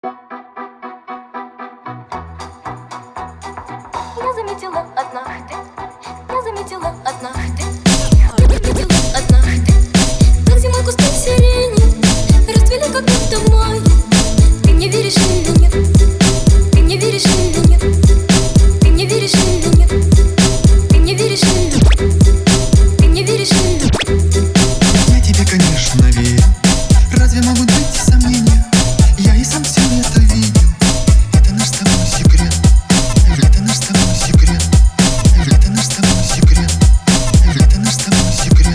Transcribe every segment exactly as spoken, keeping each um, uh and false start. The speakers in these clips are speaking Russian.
Я заметила однажды, я заметила однажды, я заметила однажды, как зимой кусты сирени расцвели, как будто в мае. Ты мне веришь или нет? Ты мне веришь или нет? Ты мне веришь или нет? Ты мне веришь или нет? Ты мне веришь или нет? Я тебе, конечно, верю. Разве могут быть сомнения? Я и сам все это видел. Это наш с тобой секрет. Это наш с тобой секрет. Это наш с тобой секрет. Это наш с тобой секрет.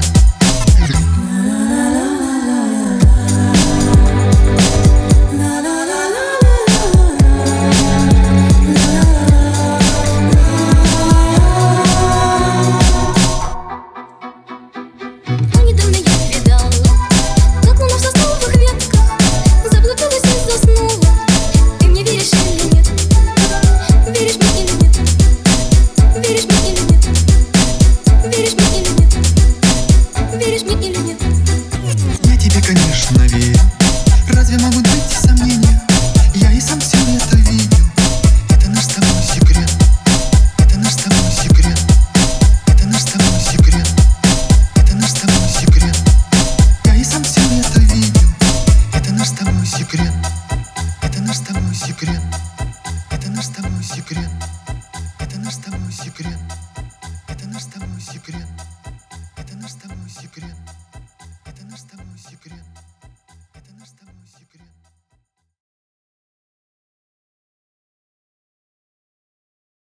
Но недавно я видала, как луна в сосновых ветках заблудилась и заснула. Ты мне веришь или нет? Веришь мне или нет? Веришь мне или нет? Веришь мне или нет? Веришь мне или нет? Я тебе, конечно, верю. Разве могут быть сомнения? Я и сам все это видел. Это наш с тобой секрет. Это наш с тобой секрет. Это наш с тобой секрет. Это наш с тобой секрет. Я и сам все это видел. Это наш с тобой секрет. Это наш с тобой секрет. Это наш с тобой секрет. Это наш с тобой секрет. Это наш с тобой секрет. Это наш с тобой секрет. Это наш с тобой секрет.